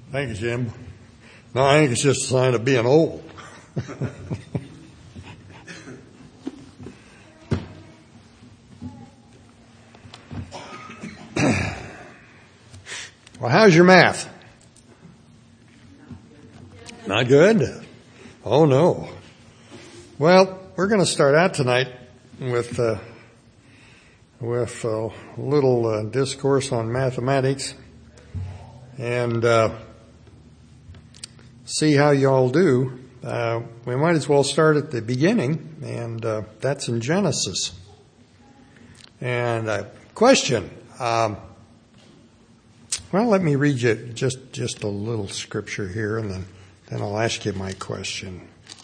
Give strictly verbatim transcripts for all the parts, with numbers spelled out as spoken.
Thank you, Jim. No, I think it's just a sign of being old. Well, how's your math? Not good? Oh, no. Well, we're going to start out tonight with uh, with a little uh, discourse on mathematics and uh, see how you all do. Uh, we might as well start at the beginning, and uh, that's in Genesis. And uh, question. Um, well, let me read you just, just a little scripture here, and then, then I'll ask you my question.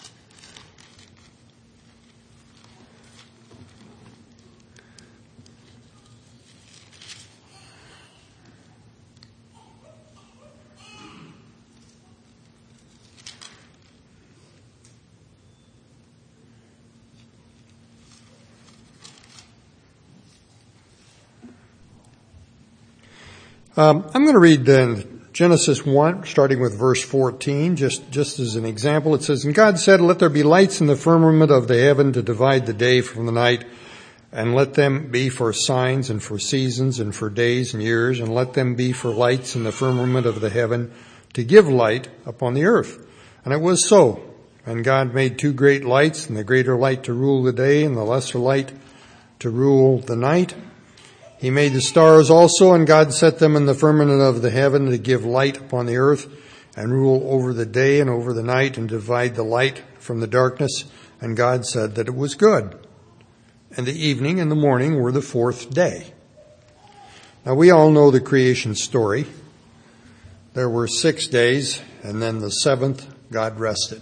Um, I'm going to read then Genesis one, starting with verse fourteen, just, just as an example. It says, "And God said, let there be lights in the firmament of the heaven to divide the day from the night, and let them be for signs and for seasons and for days and years, and let them be for lights in the firmament of the heaven to give light upon the earth. And it was so. And God made two great lights, and the greater light to rule the day, and the lesser light to rule the night. He made the stars also, and God set them in the firmament of the heaven to give light upon the earth, and rule over the day and over the night, and divide the light from the darkness. And God said that it was good. And the evening and the morning were the fourth day." Now we all know the creation story. There were six days, and then the seventh, God rested.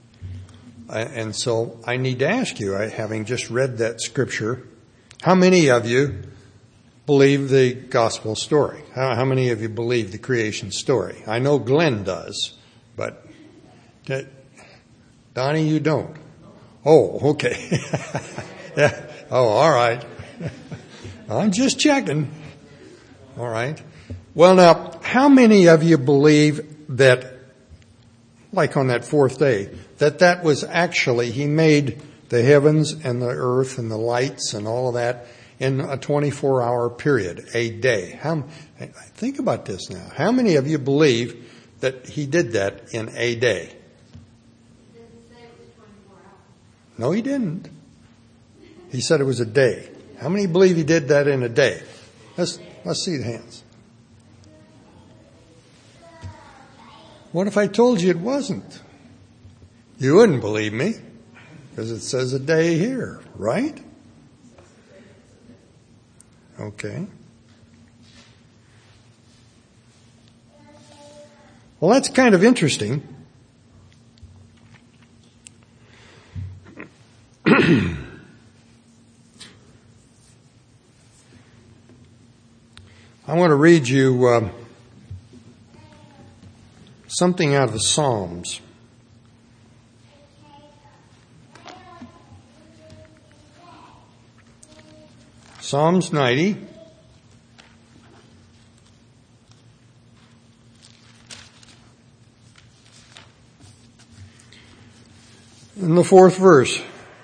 And so I need to ask you, having just read that scripture, how many of you believe the gospel story? How, how many of you believe the creation story? I know Glenn does, but that, Donnie, you don't. Oh, okay. Yeah. Oh, all right. I'm just checking. All right. Well, now, how many of you believe that, like on that fourth day, that that was actually, he made the heavens and the earth and the lights and all of that in a twenty-four hour period, a day? How, think about this now. How many of you believe that he did that in a day? He didn't say it was twenty-four hours. No, he didn't. He said it was a day. How many believe he did that in a day? Let's, let's see the hands. What if I told you it wasn't? You wouldn't believe me, because it says a day here, right? Okay. Well, that's kind of interesting. I want to read you uh, something out of the Psalms. Psalms ninety. In the fourth verse.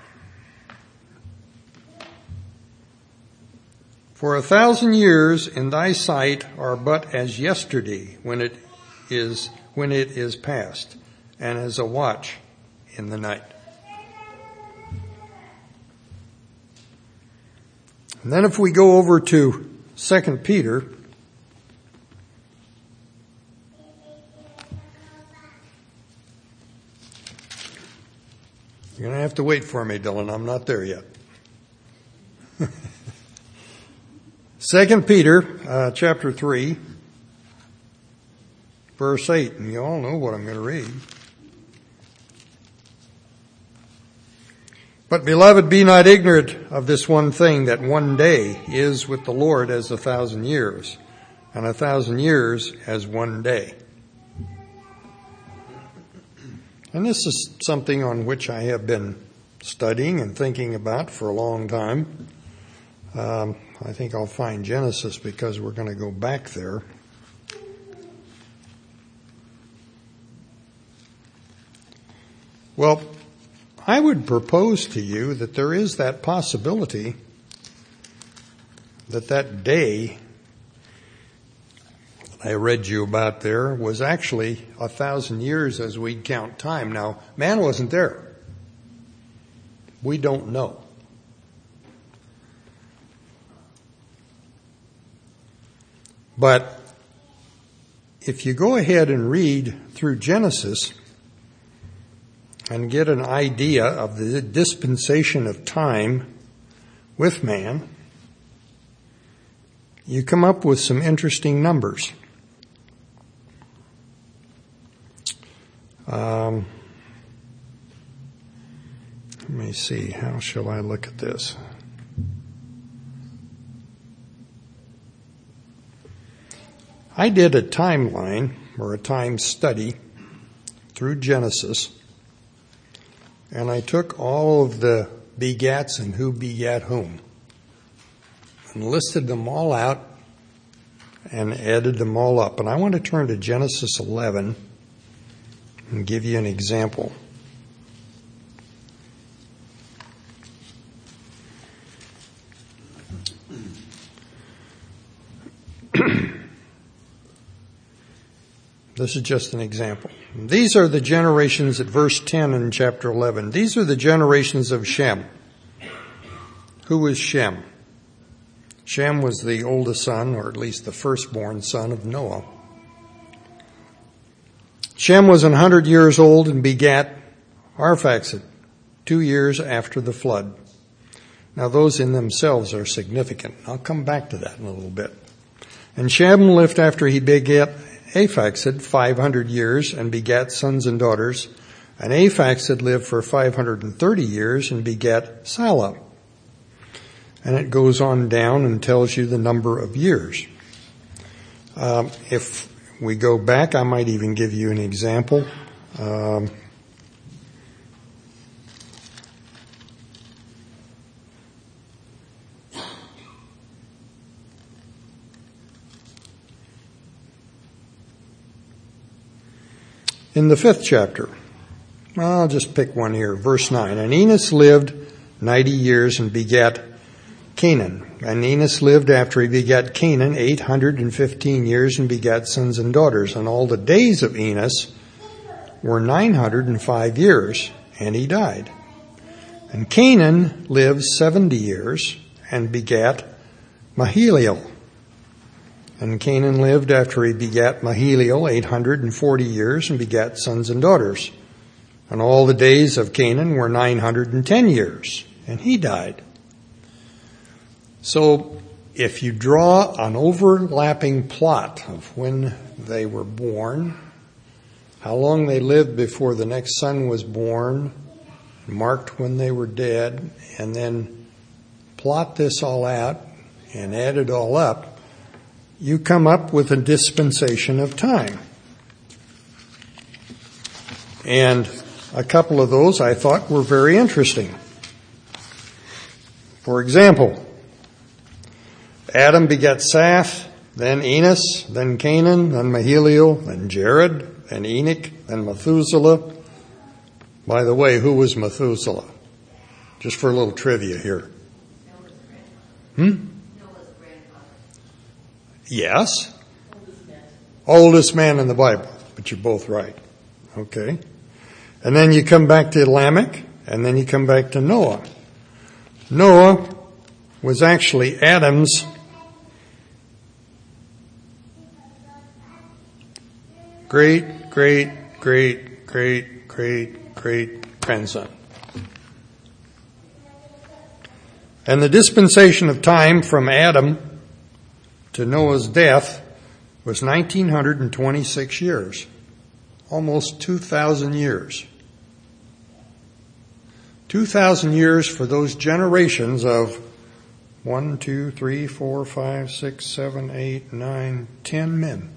"For a thousand years in thy sight are but as yesterday when it is, when it is past, and as a watch in the night." And then if we go over to Second Peter, you're going to have to wait for me, Dylan. I'm not there yet. Second Peter, uh, chapter three, verse eight, and you all know what I'm going to read. "But, beloved, be not ignorant of this one thing, that one day is with the Lord as a thousand years, and a thousand years as one day." And this is something on which I have been studying and thinking about for a long time. Um, I think I'll find Genesis because we're going to go back there. Well, I would propose to you that there is that possibility that that day I read you about there was actually a thousand years as we count time. Now, man wasn't there. We don't know. But if you go ahead and read through Genesis and get an idea of the dispensation of time with man, you come up with some interesting numbers. Um, let me see, how shall I look at this? I did a timeline or a time study through Genesis, and I took all of the begats and who begat whom and listed them all out and added them all up. And I want to turn to Genesis eleven and give you an example. This is just an example. These are the generations at verse ten in chapter eleven. These are the generations of Shem. Who was Shem? Shem was the oldest son, or at least the firstborn son of Noah. Shem was one hundred years old and begat Arphaxad, two years after the flood. Now those in themselves are significant. I'll come back to that in a little bit. And Shem lived after he begat Arphaxad five hundred years and begat sons and daughters. And Arphaxad lived for five hundred thirty years and begat Salah. And it goes on down and tells you the number of years. Um, if we go back, I might even give you an example. Um, in the fifth chapter, well, I'll just pick one here, verse nine. And Enos lived ninety years and begat Canaan. And Enos lived after he begat Canaan eight hundred fifteen years and begat sons and daughters. And all the days of Enos were nine hundred five years, and he died. And Canaan lived seventy years and begat Mahalalel. And Canaan lived after he begat Mahalalel eight hundred forty years and begat sons and daughters. And all the days of Canaan were nine hundred ten years, and he died. So if you draw an overlapping plot of when they were born, how long they lived before the next son was born, marked when they were dead, and then plot this all out and add it all up, you come up with a dispensation of time. And a couple of those I thought were very interesting. For example, Adam begat Seth, then Enos, then Canaan, then Mahalalel, then Jared, then Enoch, then Methuselah. By the way, who was Methuselah? Just for a little trivia here. Hmm? Yes. Oldest man. Oldest man in the Bible, but you're both right. Okay. And then you come back to Lamech, and then you come back to Noah. Noah was actually Adam's great, great, great, great, great, great grandson. And the dispensation of time from Adam to Noah's death was one thousand nine hundred twenty-six years. Almost two thousand years. two thousand years for those generations of one, two, three, four, five, six, seven, eight, nine, ten men.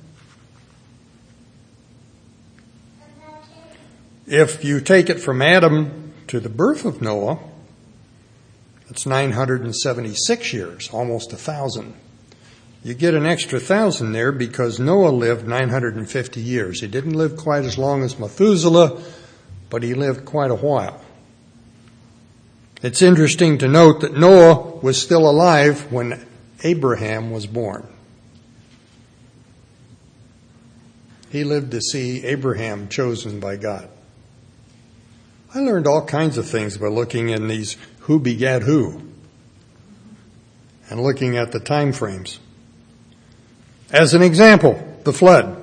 If you take it from Adam to the birth of Noah, it's nine hundred seventy-six years, almost a thousand. You get an extra thousand there because Noah lived nine hundred fifty years. He didn't live quite as long as Methuselah, but he lived quite a while. It's interesting to note that Noah was still alive when Abraham was born. He lived to see Abraham chosen by God. I learned all kinds of things by looking in these who begat who and looking at the time frames. As an example, the flood.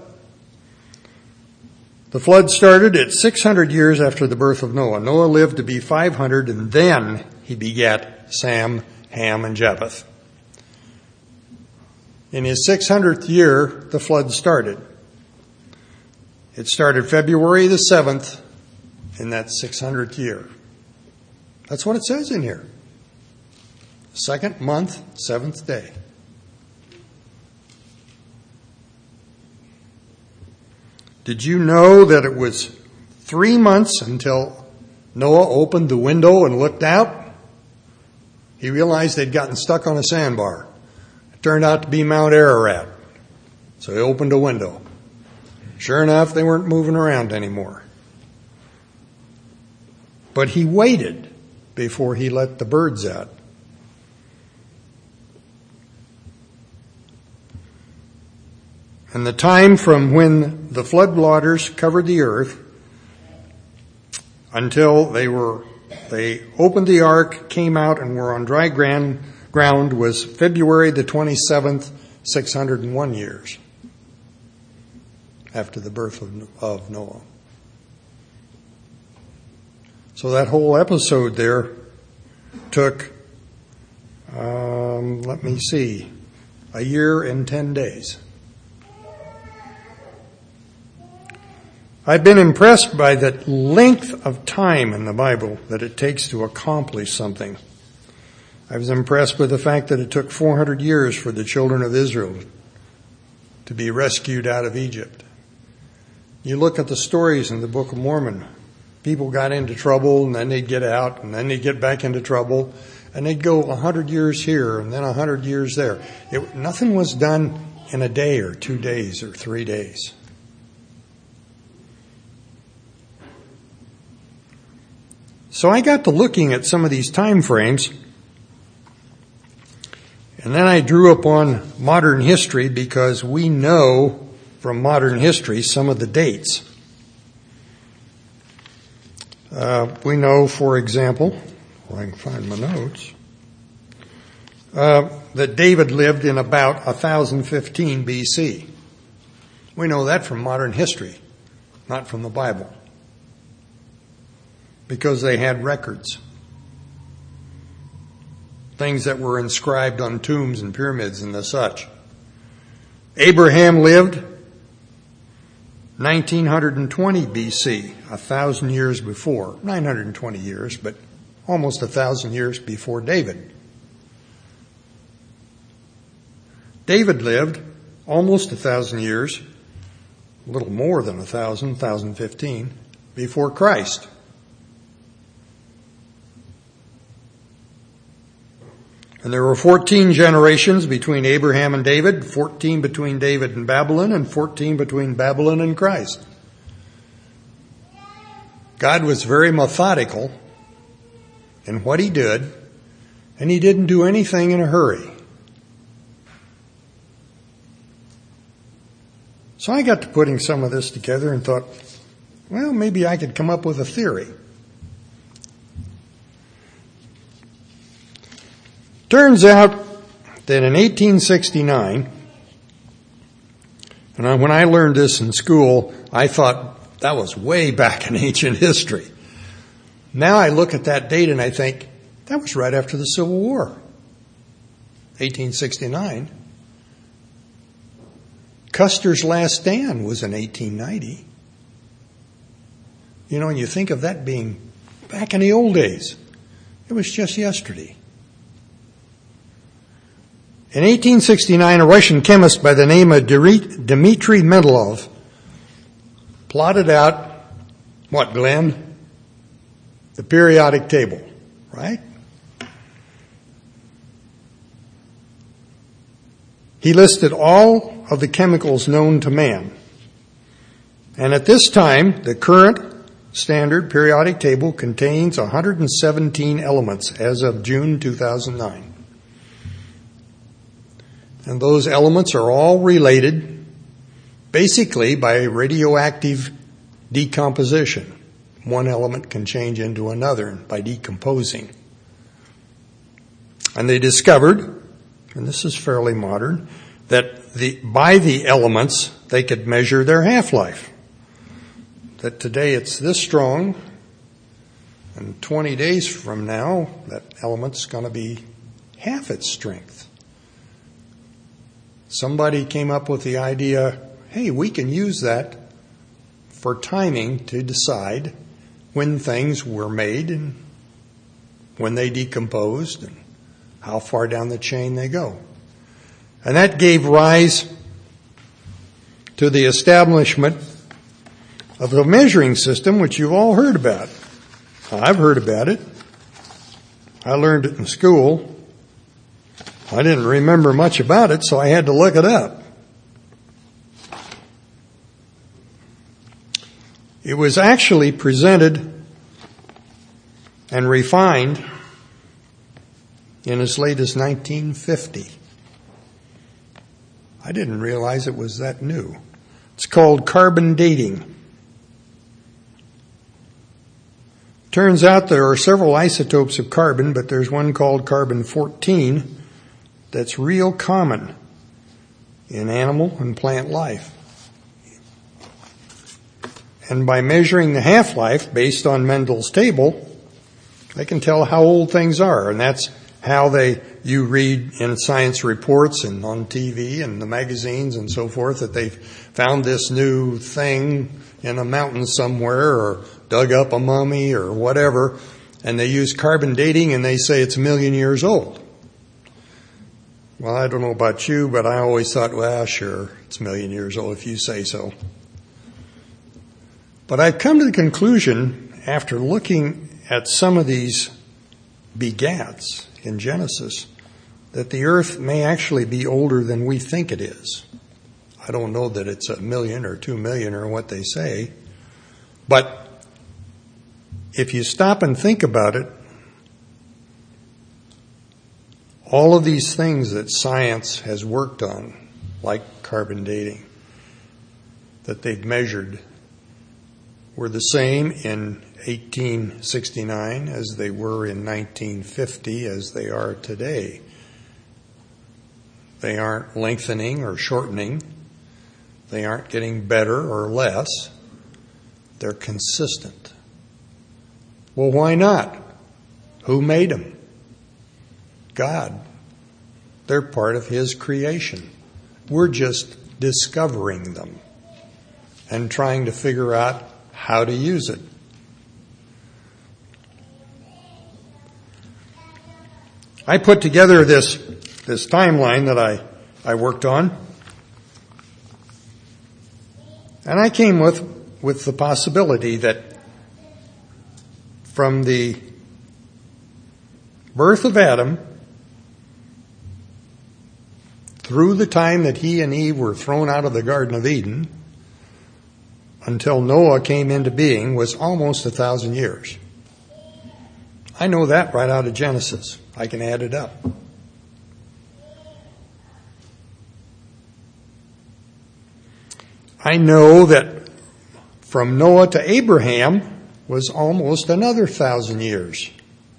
The flood started at six hundred years after the birth of Noah. Noah lived to be five hundred, and then he begat Sam, Ham, and Japheth. In his six hundredth year, the flood started. It started February the seventh in that six hundredth year. That's what it says in here. Second month, seventh day. Did you know that it was three months until Noah opened the window and looked out? He realized they'd gotten stuck on a sandbar. It turned out to be Mount Ararat. So he opened a window. Sure enough, they weren't moving around anymore. But he waited before he let the birds out. And the time from when the flood waters covered the earth until they were, they opened the ark, came out, and were on dry ground, ground was February the twenty-seventh, six hundred one years after the birth of, of Noah. So that whole episode there took, um, let me see, a year and ten days. I've been impressed by the length of time in the Bible that it takes to accomplish something. I was impressed with the fact that it took four hundred years for the children of Israel to be rescued out of Egypt. You look at the stories in the Book of Mormon. People got into trouble, and then they'd get out, and then they'd get back into trouble, and they'd go a hundred years here, and then a hundred years there. It, nothing was done in a day or two days or three days. So I got to looking at some of these time frames, and then I drew upon modern history because we know from modern history some of the dates. Uh, we know, for example, well, I can find my notes, uh, that David lived in about one thousand fifteen B C. We know that from modern history, not from the Bible, because they had records, things that were inscribed on tombs and pyramids and the such. Abraham lived nineteen twenty B C, a thousand years before, nine hundred twenty years, but almost a thousand years before David. David lived almost a thousand years, a little more than a thousand, one thousand fifteen, before Christ. And there were fourteen generations between Abraham and David, fourteen between David and Babylon, and fourteen between Babylon and Christ. God was very methodical in what he did, and he didn't do anything in a hurry. So I got to putting some of this together and thought, well, maybe I could come up with a theory. Turns out that in eighteen sixty-nine, and when I learned this in school, I thought that was way back in ancient history. Now I look at that date and I think, that was right after the Civil War, eighteen sixty-nine. Custer's last stand was in eighteen ninety. You know, and you think of that being back in the old days. It was just yesterday. In eighteen sixty-nine, a Russian chemist by the name of Dmitry Mendeleev plotted out, what, Glenn? The periodic table, right? He listed all of the chemicals known to man. And at this time, the current standard periodic table contains one hundred seventeen elements as of June two thousand nine. And those elements are all related basically by radioactive decomposition. One element can change into another by decomposing. And they discovered, and this is fairly modern, that the, by the elements they could measure their half-life. That today it's this strong, and twenty days from now that element's going to be half its strength. Somebody came up with the idea, hey, we can use that for timing to decide when things were made and when they decomposed and how far down the chain they go. And that gave rise to the establishment of the measuring system, which you've all heard about. I've heard about it. I learned it in school. I didn't remember much about it, so I had to look it up. It was actually presented and refined in as late as nineteen fifty. I didn't realize it was that new. It's called carbon dating. Turns out there are several isotopes of carbon, but there's one called carbon fourteen that's real common in animal and plant life. And by measuring the half-life based on Mendel's table, they can tell how old things are. And that's how they, you read in science reports and on T V and the magazines and so forth that they've found this new thing in a mountain somewhere or dug up a mummy or whatever. And they use carbon dating and they say it's a million years old. Well, I don't know about you, but I always thought, well, sure, it's a million years old if you say so. But I've come to the conclusion, after looking at some of these begats in Genesis, that the earth may actually be older than we think it is. I don't know that it's a million or two million or what they say, but if you stop and think about it, all of these things that science has worked on, like carbon dating, that they've measured, were the same in eighteen sixty-nine as they were in nineteen fifty as they are today. They aren't lengthening or shortening. They aren't getting better or less. They're consistent. Well, why not? Who made them? God. They're part of His creation. We're just discovering them and trying to figure out how to use it. I put together this this timeline that I, I worked on, and I came with with the possibility that from the birth of Adam through the time that he and Eve were thrown out of the Garden of Eden until Noah came into being was almost a thousand years. I know that right out of Genesis. I can add it up. I know that from Noah to Abraham was almost another thousand years.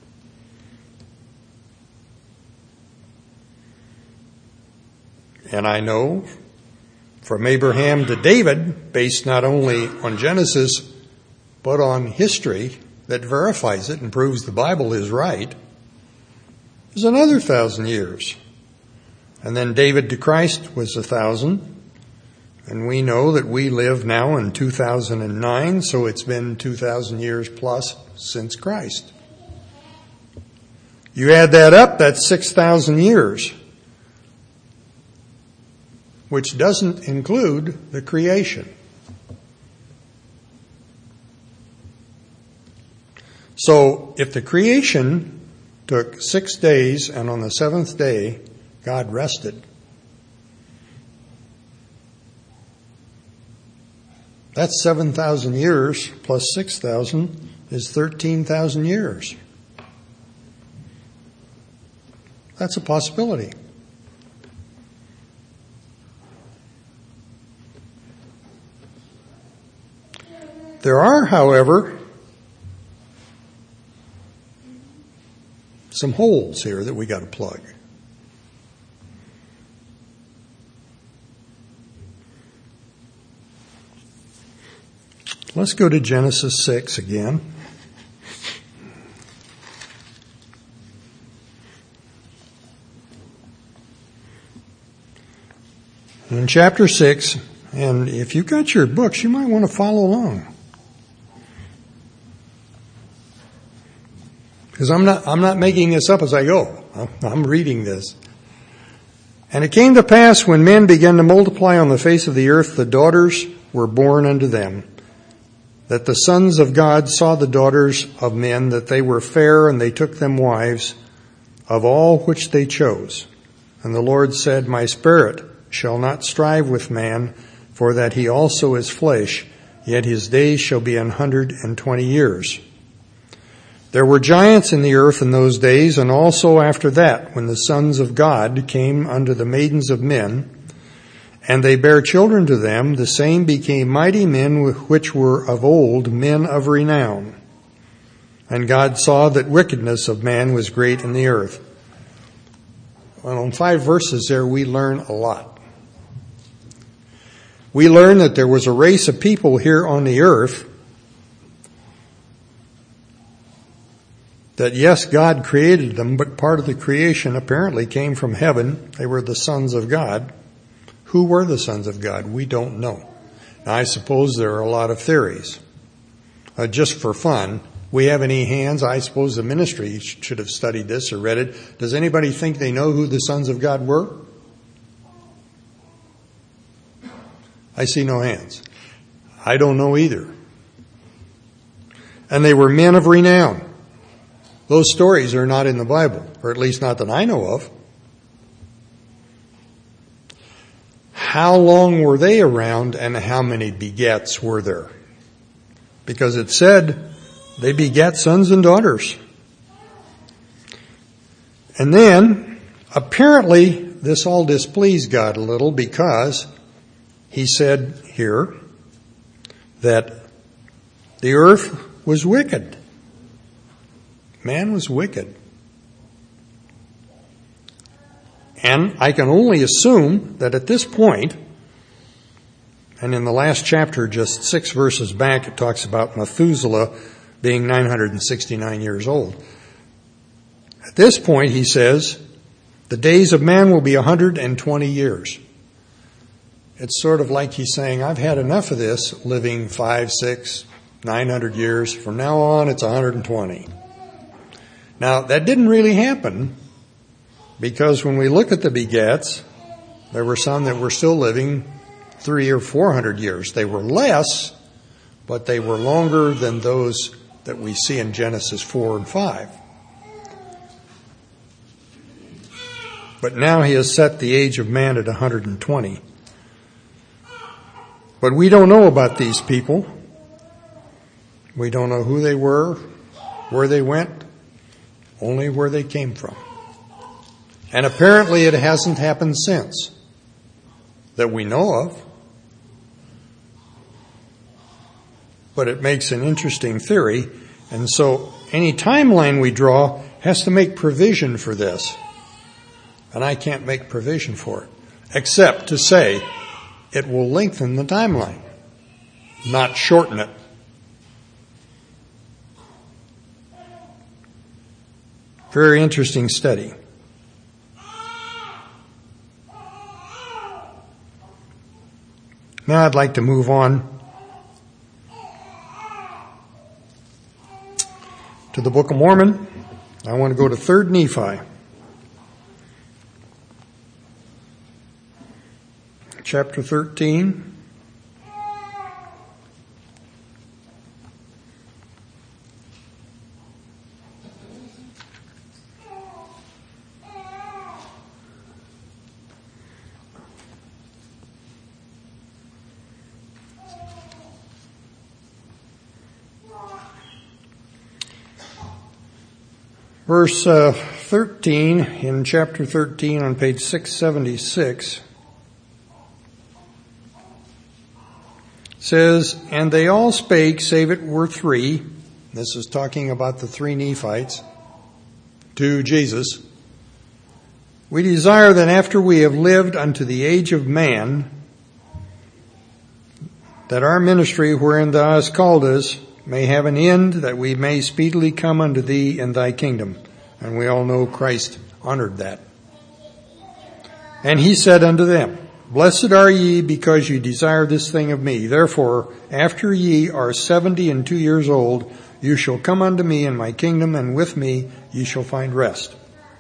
And I know from Abraham to David, based not only on Genesis, but on history that verifies it and proves the Bible is right, is another thousand years. And then David to Christ was a thousand. And we know that we live now in two thousand nine, so it's been two thousand years plus since Christ. You add that up, that's six thousand years, which doesn't include the creation. So if the creation took six days and on the seventh day God rested, That's seven thousand years plus six thousand is thirteen thousand years. That's a possibility. There are, however, some holes here that we got to plug. Let's go to Genesis six again. In chapter six, and if you've got your books, you might want to follow along. Because I'm not, I'm not making this up as I go. I'm reading this. And it came to pass when men began to multiply on the face of the earth, the daughters were born unto them, that the sons of God saw the daughters of men, that they were fair, and they took them wives, of all which they chose. And the Lord said, My spirit shall not strive with man, for that he also is flesh, yet his days shall be an hundred and twenty years. There were giants in the earth in those days, and also after that, when the sons of God came unto the maidens of men, and they bare children to them, the same became mighty men which were of old, men of renown. And God saw that wickedness of man was great in the earth. Well, in five verses there we learn a lot. We learn that there was a race of people here on the earth that, yes, God created them, but part of the creation apparently came from heaven. They were the sons of God. Who were the sons of God? We don't know. Now, I suppose there are a lot of theories. Uh, just for fun, we have any hands? I suppose the ministry should have studied this or read it. Does anybody think they know who the sons of God were? I see no hands. I don't know either. And they were men of renown. Those stories are not in the Bible, or at least not that I know of. How long were they around, and how many begets were there? Because it said they begat sons and daughters. And then, apparently, this all displeased God a little, because he said here that the earth was wicked. Man was wicked. And I can only assume that at this point, and in the last chapter, just six verses back, it talks about Methuselah being nine hundred sixty-nine years old. At this point, he says, the days of man will be one hundred twenty years. It's sort of like he's saying, I've had enough of this, living five, six, nine hundred years. From now on, it's one hundred twenty. Now, that didn't really happen, because when we look at the begats, there were some that were still living three or four hundred years. They were less, but they were longer than those that we see in Genesis four and five. But now he has set the age of man at one hundred twenty. But we don't know about these people. We don't know who they were, where they went, only where they came from. And apparently it hasn't happened since, that we know of. But it makes an interesting theory, and so any timeline we draw has to make provision for this. And I can't make provision for it, except to say it will lengthen the timeline, not shorten it. Very interesting study. Now I'd like to move on to the Book of Mormon. I want to go to Third Nephi, chapter thirteen. Verse uh, thirteen, in chapter thirteen on page six seventy-six, says, "And they all spake, save it were three." This is talking about the three Nephites to Jesus. "We desire that after we have lived unto the age of man, that our ministry wherein thou hast called us may have an end, that we may speedily come unto thee in thy kingdom." And we all know Christ honored that. "And he said unto them, Blessed are ye, because ye desire this thing of me. Therefore, after ye are seventy and two years old, you shall come unto me in my kingdom, and with me ye shall find rest."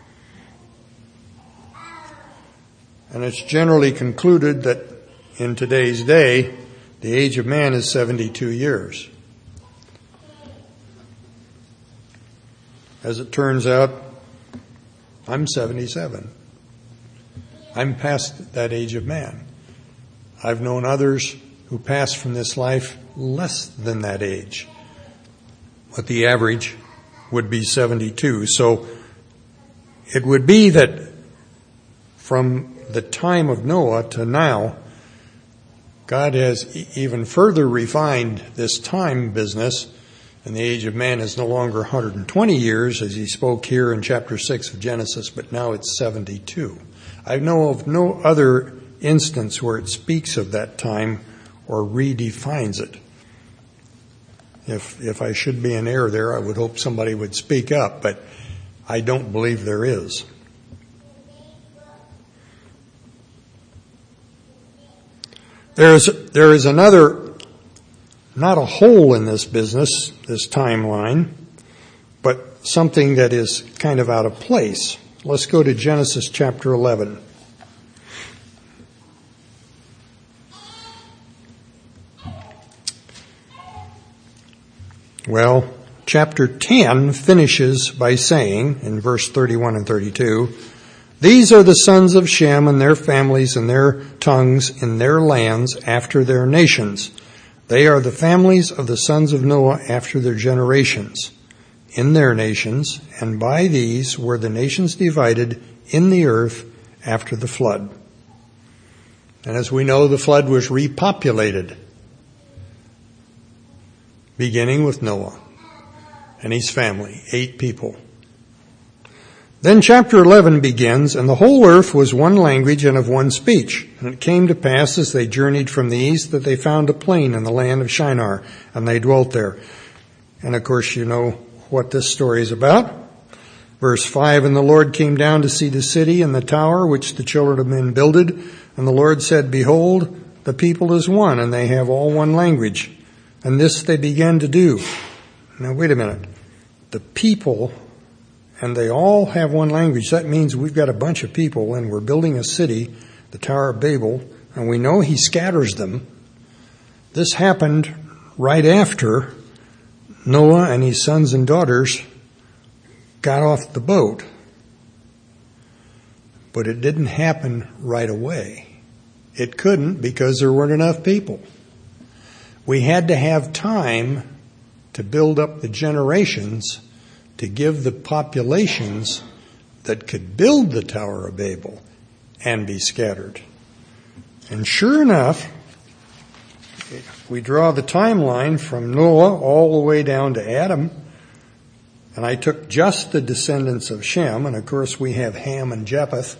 And it's generally concluded that in today's day, the age of man is seventy-two years. As it turns out, I'm seventy-seven. I'm past that age of man. I've known others who passed from this life less than that age. But the average would be seventy-two. So it would be that from the time of Noah to now, God has e- even further refined this time business, and the age of man is no longer one hundred twenty years, as he spoke here in chapter six of Genesis, but now it's seventy-two. I know of no other instance where it speaks of that time or redefines it. If if I should be in error there, I would hope somebody would speak up, but I don't believe there is. There is, there is another, not a hole in this business, this timeline, but something that is kind of out of place. Let's go to Genesis chapter eleven. Well, chapter ten finishes by saying, in verse thirty-one and thirty-two, "These are the sons of Shem and their families and their tongues in their lands after their nations. They are the families of the sons of Noah after their generations, in their nations, and by these were the nations divided in the earth after the flood." And as we know, the flood was repopulated, beginning with Noah and his family, eight people. Then chapter eleven begins, "And the whole earth was one language and of one speech. And it came to pass as they journeyed from the east that they found a plain in the land of Shinar, and they dwelt there." And of course you know what this story is about. Verse five, "And the Lord came down to see the city and the tower which the children of men builded. And the Lord said, Behold, the people is one, and they have all one language. And this they began to do." Now wait a minute. The people, and they all have one language. That means we've got a bunch of people, and we're building a city, the Tower of Babel, and we know he scatters them. This happened right after Noah and his sons and daughters got off the boat. But it didn't happen right away. It couldn't because there weren't enough people. We had to have time to build up the generations to give the populations that could build the Tower of Babel and be scattered. And sure enough, we draw the timeline from Noah all the way down to Adam, and I took just the descendants of Shem, and of course we have Ham and Japheth.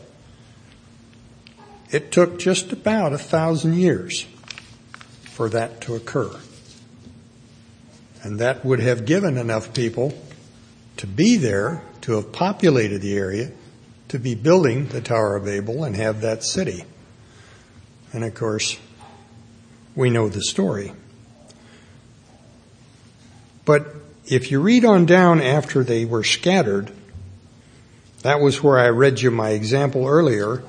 It took just about a thousand years for that to occur. And that would have given enough people to be there, to have populated the area, to be building the Tower of Babel and have that city. And of course, we know the story. But if you read on down after they were scattered, that was where I read you my example earlier.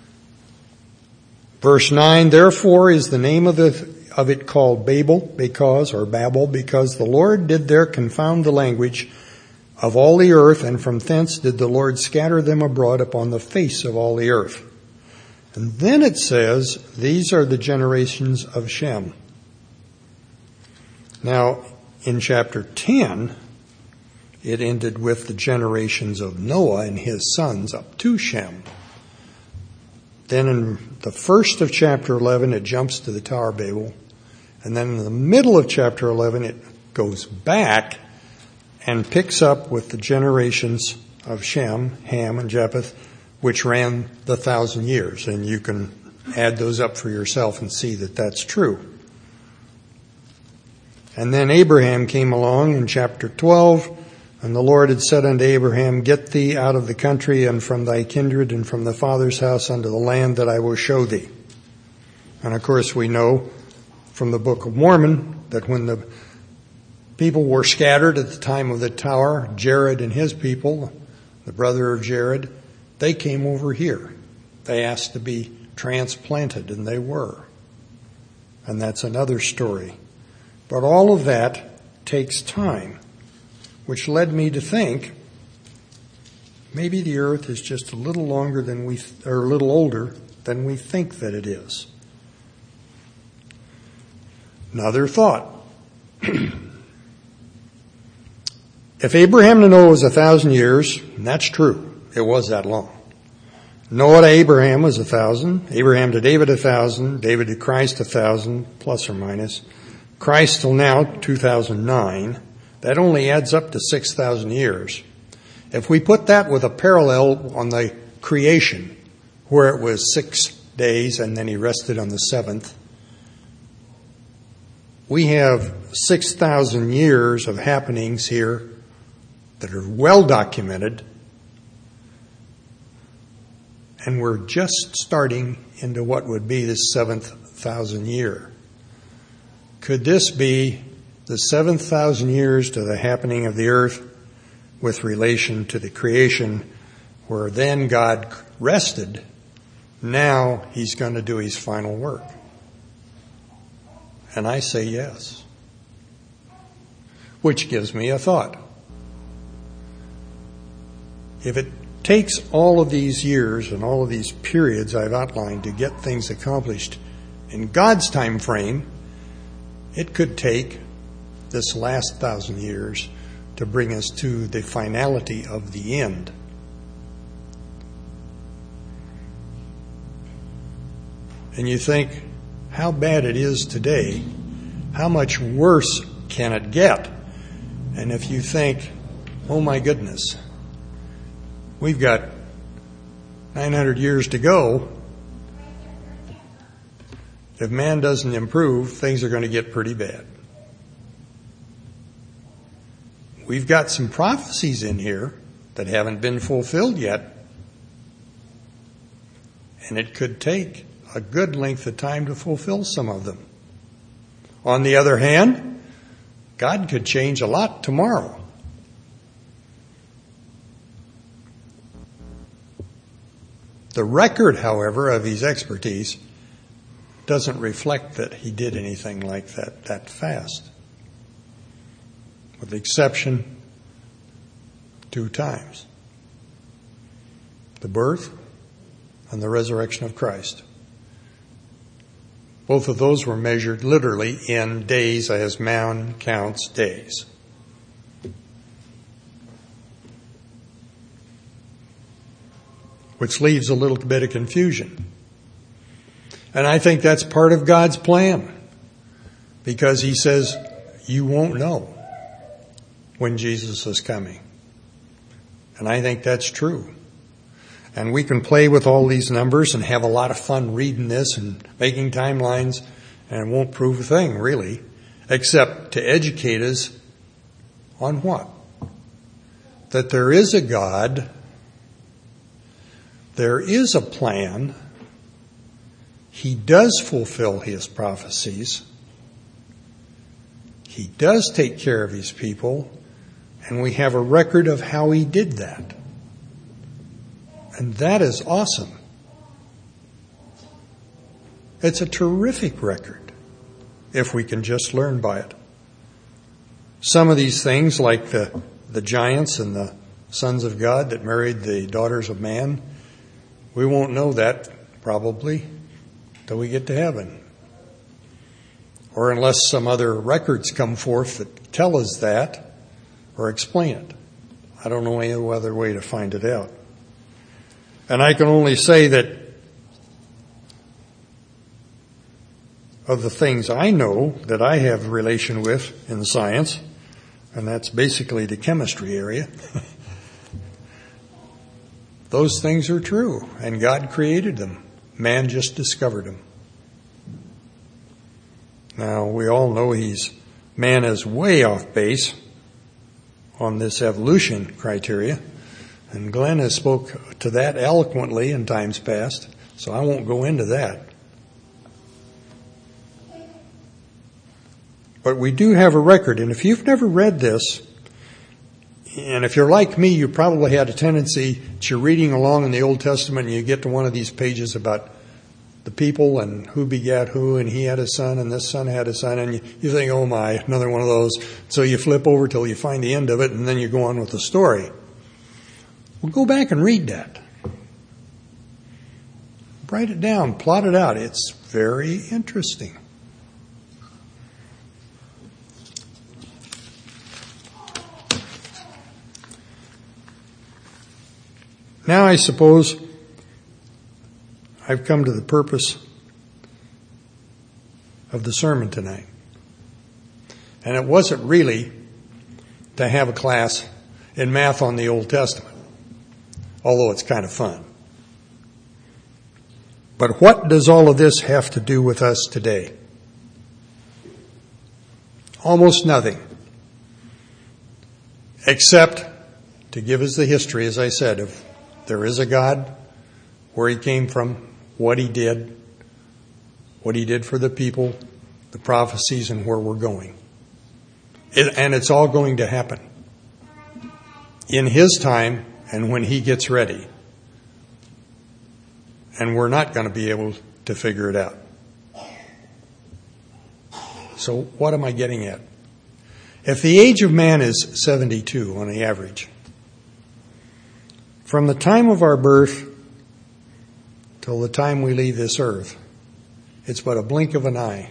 Verse nine, "Therefore is the name of the of it called Babel, because, or Babel, because the Lord did there confound the language of all the earth, and from thence did the Lord scatter them abroad upon the face of all the earth." And then it says, "These are the generations of Shem." Now, in chapter ten, It ended with the generations of Noah and his sons up to Shem. Then in the first of chapter eleven, it jumps to the Tower of Babel. And then in the middle of chapter eleven, it goes back and picks up with the generations of Shem, Ham, and Japheth, which ran the thousand years. And you can add those up for yourself and see that that's true. And then Abraham came along in chapter twelve, and the Lord had said unto Abraham, Get thee out of the country and from thy kindred and from the father's house unto the land that I will show thee. And of course we know from the Book of Mormon that when the people were scattered at the time of the tower, Jared and his people, the brother of Jared, they came over here. They asked to be transplanted, and they were. And that's another story. But all of that takes time, which led me to think maybe the earth is just a little longer than we, or a little older than we think that it is. Another thought. If Abraham to Noah was a thousand years, and that's true, it was that long. Noah to Abraham was a thousand, Abraham to David a thousand, David to Christ a thousand, plus or minus. Christ till now, two thousand nine. That only adds up to six thousand years. If we put that with a parallel on the creation, where it was six days and then he rested on the seventh, we have six thousand years of happenings here that are well documented, and we're just starting into what would be the seventh thousand year. Could this be the seventh thousand years to the happening of the earth with relation to the creation, where then God rested? Now he's going to do his final work. And I say yes. Which gives me a thought. If it takes all of these years and all of these periods I've outlined to get things accomplished in God's time frame, it could take this last thousand years to bring us to the finality of the end. And you think how bad it is today, how much worse can it get? And if you think, oh my goodness, we've got nine hundred years to go, if man doesn't improve, things are going to get pretty bad. We've got some prophecies in here that haven't been fulfilled yet, and it could take a good length of time to fulfill some of them. On the other hand, God could change a lot tomorrow. The record, however, of his expertise doesn't reflect that he did anything like that that fast. With the exception two times. The birth and the resurrection of Christ. Both of those were measured literally in days as man counts days. Which leaves a little bit of confusion. And I think that's part of God's plan. Because he says, you won't know when Jesus is coming. And I think that's true. And we can play with all these numbers and have a lot of fun reading this and making timelines, and it won't prove a thing, really, except to educate us on what? That there is a God, there is a plan, he does fulfill his prophecies, he does take care of his people, and we have a record of how he did that. And that is awesome. It's a terrific record if we can just learn by it. Some of these things, like the, the giants and the sons of God that married the daughters of man, we won't know that probably till we get to heaven. Or unless some other records come forth that tell us that or explain it. I don't know any other way to find it out. And I can only say that of the things I know that I have relation with in science, and that's basically the chemistry area, those things are true, and God created them. Man just discovered them. Now, we all know he's, man is way off base on this evolution criteria, and Glenn has spoke to that eloquently in times past, so I won't go into that. But we do have a record, and if you've never read this, and if you're like me, you probably had a tendency that you're reading along in the Old Testament and you get to one of these pages about the people and who begat who, and he had a son and this son had a son, and you, you think, oh my, another one of those. So you flip over till you find the end of it, and then you go on with the story. Well, go back and read that. Write it down, plot it out. It's very interesting. Now I suppose I've come to the purpose of the sermon tonight. And it wasn't really to have a class in math on the Old Testament, although it's kind of fun. But what does all of this have to do with us today? Almost nothing. Except to give us the history, as I said, of there is a God, where he came from, what he did, what he did for the people, the prophecies, and where we're going. It, and it's all going to happen in his time and when he gets ready. And we're not going to be able to figure it out. So what am I getting at? If the age of man is seventy-two on the average, from the time of our birth till the time we leave this earth, it's but a blink of an eye.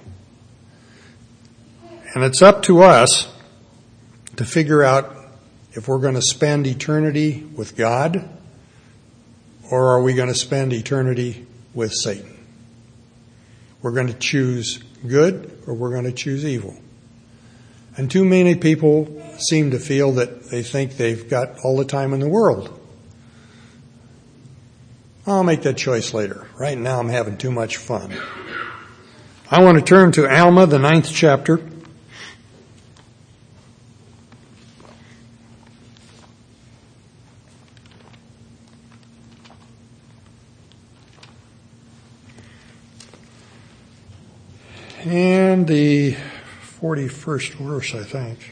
And it's up to us to figure out if we're going to spend eternity with God or are we going to spend eternity with Satan. We're going to choose good or we're going to choose evil. And too many people seem to feel that they think they've got all the time in the world. I'll make that choice later. Right now I'm having too much fun. I want to turn to Alma, the ninth chapter. And the forty-first verse, I think.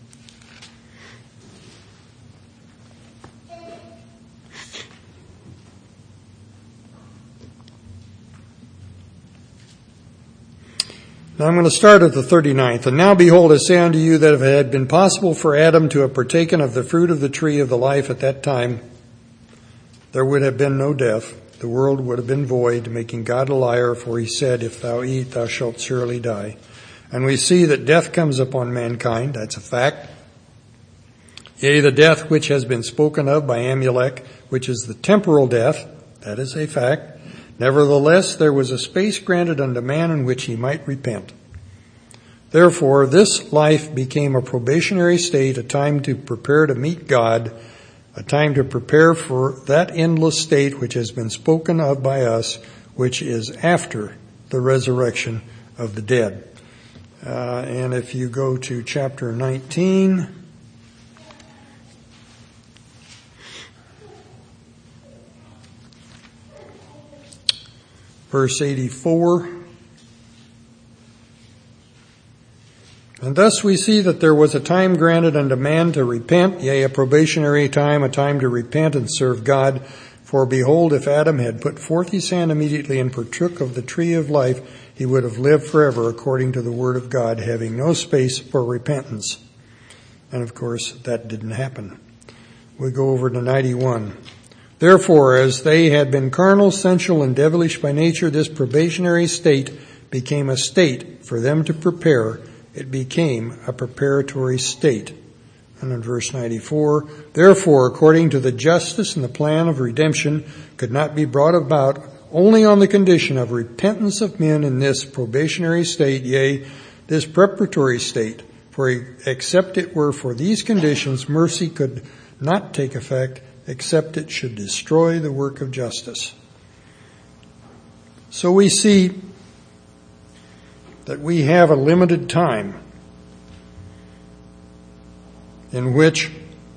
Now I'm going to start at the thirty-ninth. And now behold, I say unto you that if it had been possible for Adam to have partaken of the fruit of the tree of the life at that time, there would have been no death. The world would have been void, making God a liar, for he said, if thou eat, thou shalt surely die. And we see that death comes upon mankind. That's a fact. Yea, the death which has been spoken of by Amulek, which is the temporal death, that is a fact. Nevertheless, there was a space granted unto man in which he might repent. Therefore, this life became a probationary state, a time to prepare to meet God, a time to prepare for that endless state which has been spoken of by us, which is after the resurrection of the dead. Uh, and if you go to chapter nineteen, verse eighty-four, and thus we see that there was a time granted unto man to repent, yea, a probationary time, a time to repent and serve God. For behold, if Adam had put forth his hand immediately and partook of the tree of life, he would have lived forever according to the word of God, having no space for repentance. And of course, that didn't happen. We go over to ninety-one. Therefore, as they had been carnal, sensual, and devilish by nature, this probationary state became a state for them to prepare. It became a preparatory state And in verse ninety-four, therefore, according to the justice and the plan of redemption, could not be brought about only on the condition of repentance of men in this probationary state, yea, this preparatory state. For except it were for these conditions, mercy could not take effect, except it should destroy the work of justice. So we see that we have a limited time in which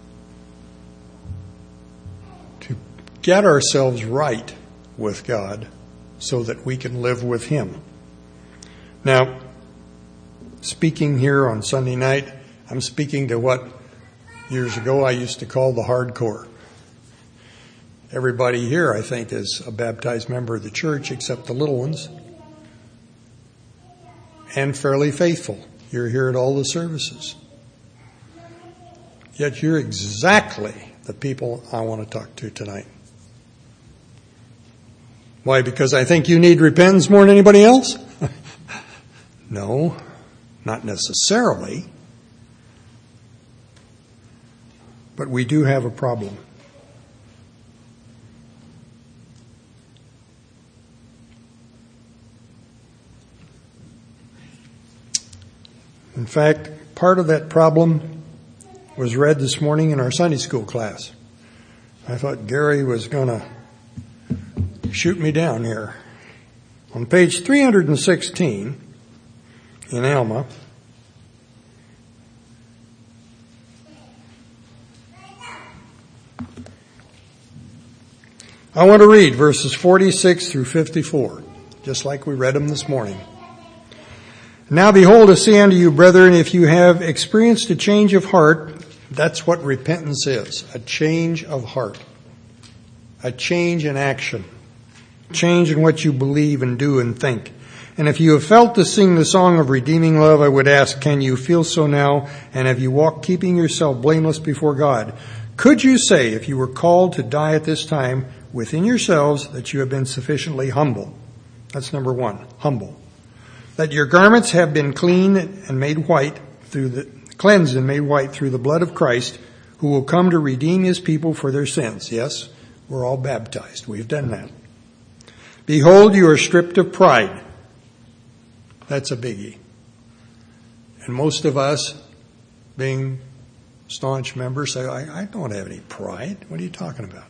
to get ourselves right with God so that we can live with Him. Now, speaking here on Sunday night, I'm speaking to what years ago I used to call the hardcore. Everybody here, I think, is a baptized member of the church except the little ones. And fairly faithful. You're here at all the services. Yet you're exactly the people I want to talk to tonight. Why? Because I think you need repentance more than anybody else? No, not necessarily. But we do have a problem. In fact, part of that problem was read this morning in our Sunday school class. I thought Gary was going to shoot me down here. On page three hundred sixteen in Alma, I want to read verses forty-six through fifty-four, just like we read them this morning. Now behold, I say unto you, brethren, if you have experienced a change of heart, that's what repentance is, a change of heart, a change in action, change in what you believe and do and think. And if you have felt to sing the song of redeeming love, I would ask, can you feel so now? And have you walked keeping yourself blameless before God? Could you say, if you were called to die at this time, within yourselves, that you have been sufficiently humble? That's number one, humble. That your garments have been clean and made white through the, cleansed and made white through the blood of Christ, who will come to redeem His people for their sins. Yes, we're all baptized. We've done that. Behold, you are stripped of pride. That's a biggie. And most of us, being staunch members, say, I, I don't have any pride. What are you talking about?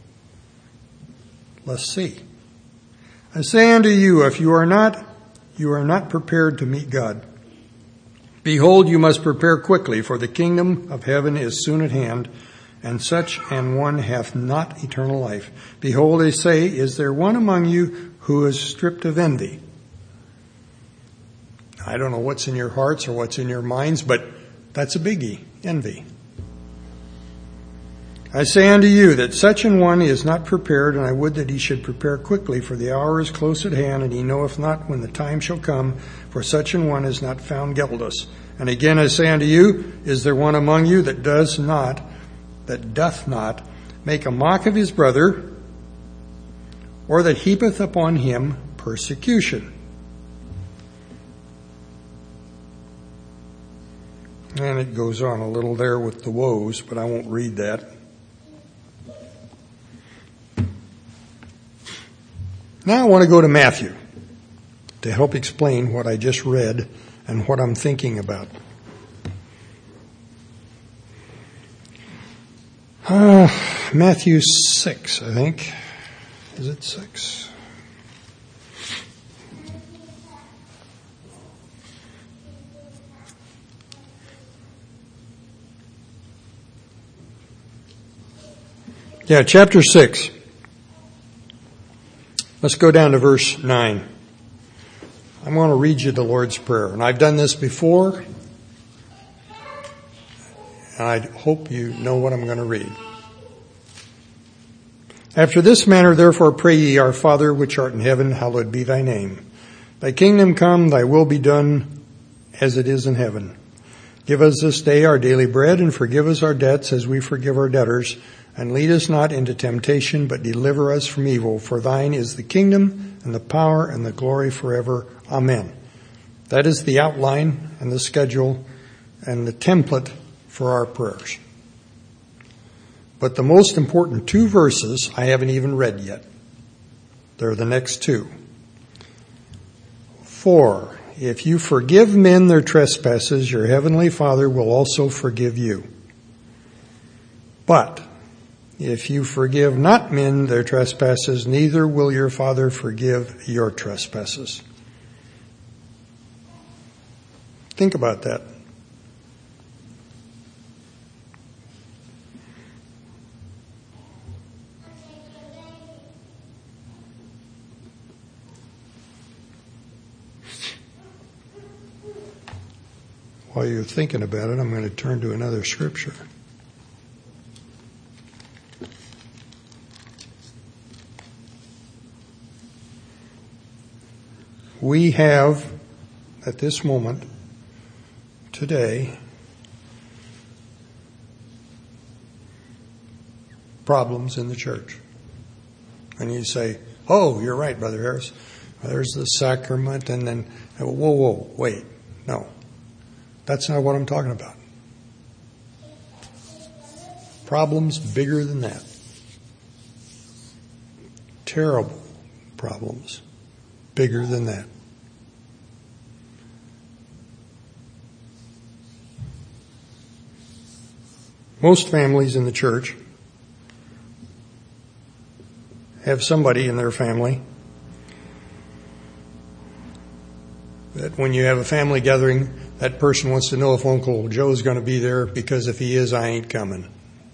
Let's see. I say unto you, if you are not, you are not prepared to meet God. Behold, you must prepare quickly, for the kingdom of heaven is soon at hand, and such an one hath not eternal life. Behold, I say, is there one among you who is stripped of envy? I don't know what's in your hearts or what's in your minds, but that's a biggie, envy. I say unto you that such an one is not prepared, and I would that he should prepare quickly, for the hour is close at hand, and he knoweth not when the time shall come, for such an one is not found guiltless. And again I say unto you, is there one among you that does not, that doth not, make a mock of his brother, or that heapeth upon him persecution? And it goes on a little there with the woes, but I won't read that. Now I want to go to Matthew to help explain what I just read and what I'm thinking about. Uh, Matthew six, I think. Is it six? Yeah, chapter six. Let's go down to verse nine. I'm going to read you the Lord's Prayer. And I've done this before. And I hope you know what I'm going to read. After this manner, therefore, pray ye, Our Father, which art in heaven, hallowed be thy name. Thy kingdom come, thy will be done as it is in heaven. Give us this day our daily bread, and forgive us our debts as we forgive our debtors. And lead us not into temptation, but deliver us from evil. For thine is the kingdom and the power and the glory forever. Amen. That is the outline and the schedule and the template for our prayers. But the most important two verses I haven't even read yet. They're the next two. For if you forgive men their trespasses, your heavenly Father will also forgive you. But if you forgive not men their trespasses, neither will your Father forgive your trespasses. Think about that. While you're thinking about it, I'm going to turn to another scripture. We have, at this moment, today, problems in the church. And you say, oh, you're right, Brother Harris. There's the sacrament, and then, whoa, whoa, wait, no. That's not what I'm talking about. Problems bigger than that. Terrible problems bigger than that. Most families in the church have somebody in their family that when you have a family gathering, that person wants to know if Uncle Joe's going to be there, because if he is, I ain't coming.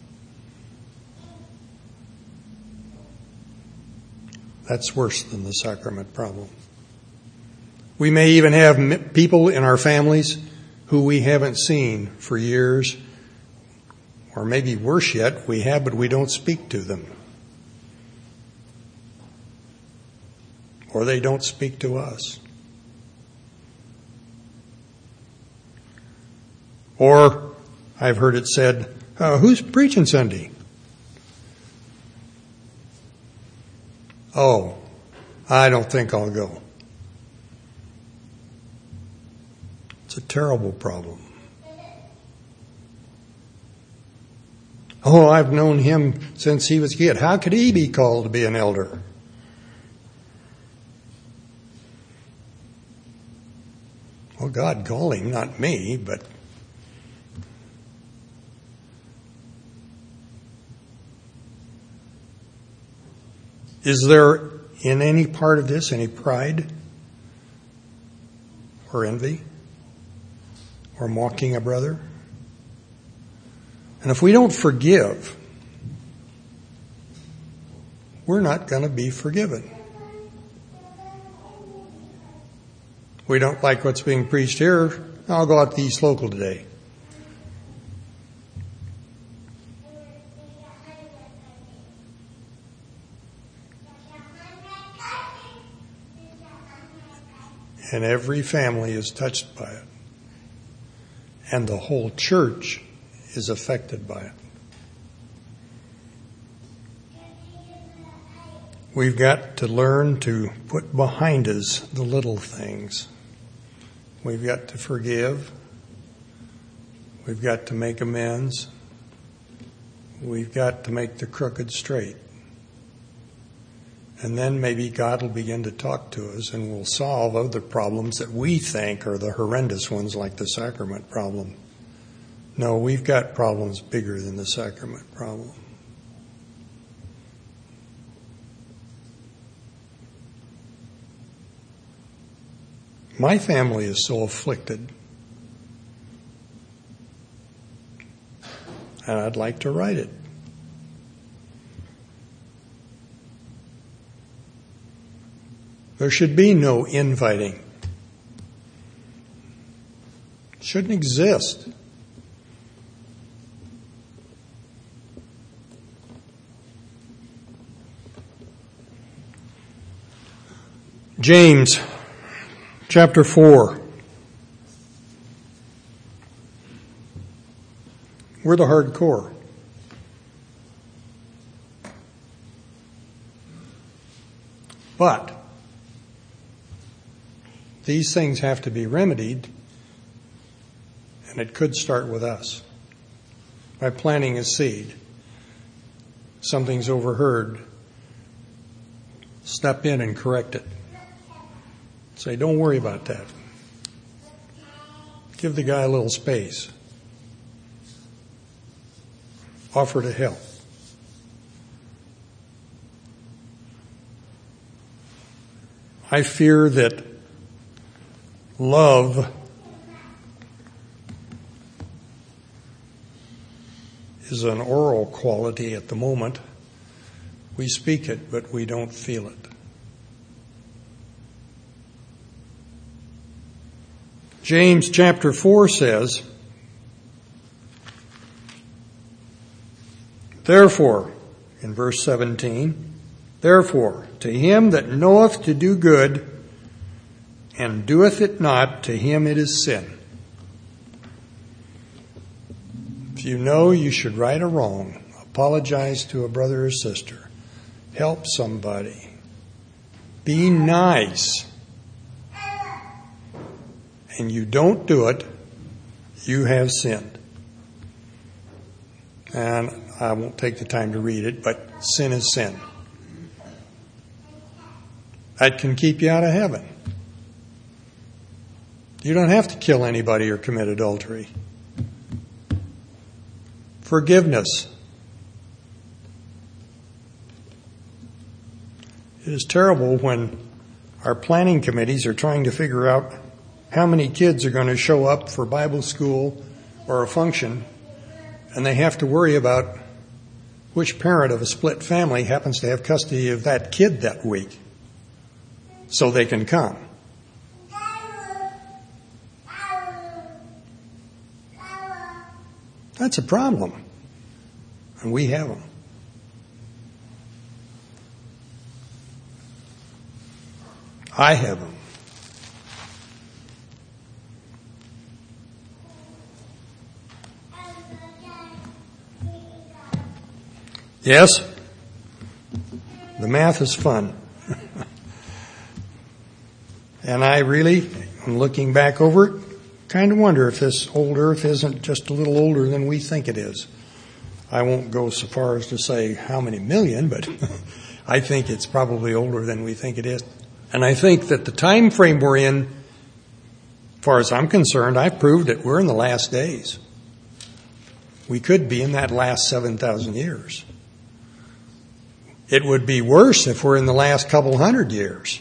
That's worse than the sacrament problem. We may even have people in our families who we haven't seen for years, or maybe worse yet, we have, but we don't speak to them. Or they don't speak to us. Or I've heard it said, uh, who's preaching Sunday? Oh, I don't think I'll go. It's a terrible problem. Oh, I've known him since he was a kid. How could he be called to be an elder? Well, God called him, not me, but is there in any part of this any pride or envy or mocking a brother? And if we don't forgive, we're not going to be forgiven. We don't like what's being preached here, I'll go out to the East Local today. And every family is touched by it. And the whole church is affected by it. We've got to learn to put behind us the little things. We've got to forgive. We've got to make amends. We've got to make the crooked straight. And then maybe God will begin to talk to us and we'll solve other problems that we think are the horrendous ones, like the sacrament problem. No, we've got problems bigger than the sacrament problem. My family is so afflicted, and I'd like to write it. There should be no infighting. It shouldn't exist. James chapter four. We're the hardcore. But these things have to be remedied, and it could start with us. by planting a seed. Something's overheard. Step in and correct it. Say, don't worry about that. Give the guy a little space. Offer to help. I fear that love is an oral quality at the moment. We speak it, but we don't feel it. James chapter four says, therefore, in verse seventeen, therefore, to him that knoweth to do good, and doeth it not, to him it is sin. If you know you should right a wrong, apologize to a brother or sister, help somebody, be nice, and you don't do it, you have sinned. And I won't take the time to read it, but sin is sin. That can keep you out of heaven. You don't have to kill anybody or commit adultery. Forgiveness. It is terrible when our planning committees are trying to figure out how many kids are going to show up for Bible school or a function, and they have to worry about which parent of a split family happens to have custody of that kid that week so they can come. That's a problem, and we have them. I have them. Yes, the math is fun. And I really, I'm looking back over it, kind of wonder if this old earth isn't just a little older than we think it is. I won't go so far as to say how many million, but I think it's probably older than we think it is. And I think that the time frame we're in, as far as I'm concerned, I've proved that we're in the last days. We could be in that last seven thousand years. It would be worse if we're in the last couple hundred years.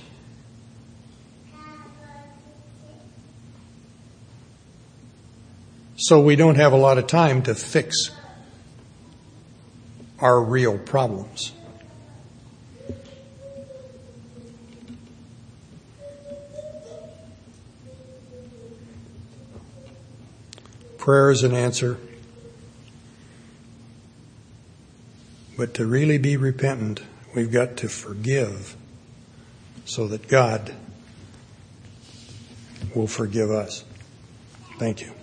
So we don't have a lot of time to fix our real problems. Prayer is an answer. But to really be repentant, we've got to forgive so that God will forgive us. Thank you.